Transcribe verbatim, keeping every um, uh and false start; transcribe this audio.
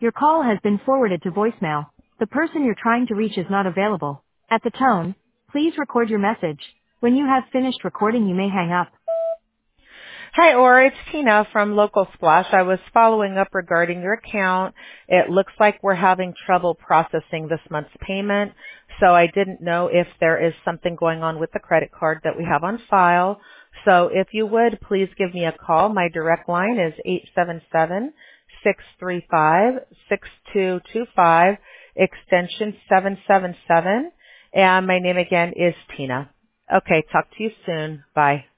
Your call has been forwarded to voicemail. The person you're trying to reach is not available. At the tone, please record your message. When you have finished recording, you may hang up. Hi, Ora. It's Tina from Local Splash. I was following up regarding your account. It looks like we're having trouble processing this month's payment, so I didn't know if there is something going on with the credit card that we have on file. So if you would, please give me a call. My direct line is eight seven seven, six three five, six two two five, extension seven seven seven, and my name again is Tina. Okay, talk to you soon. Bye.